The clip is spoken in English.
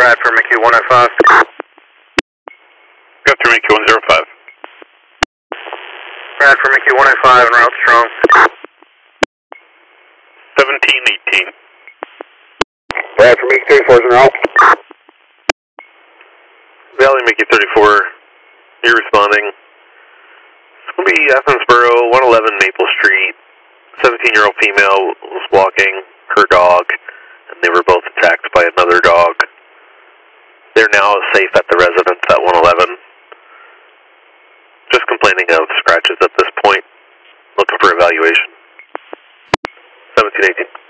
Brad for Mickey 105. Go through Mickey 105. Brad for Mickey 105 and route strong. 1718. Brad for Mickey 34 en route. Valley Mickey 34, you're responding. It's going to be Athensboro, 111 Maple Street. 17-year-old female was walking her dog, and they were both attacked by another dog. They're now safe at the residence at 111. Just complaining of scratches at this point. Looking for evaluation. 1718.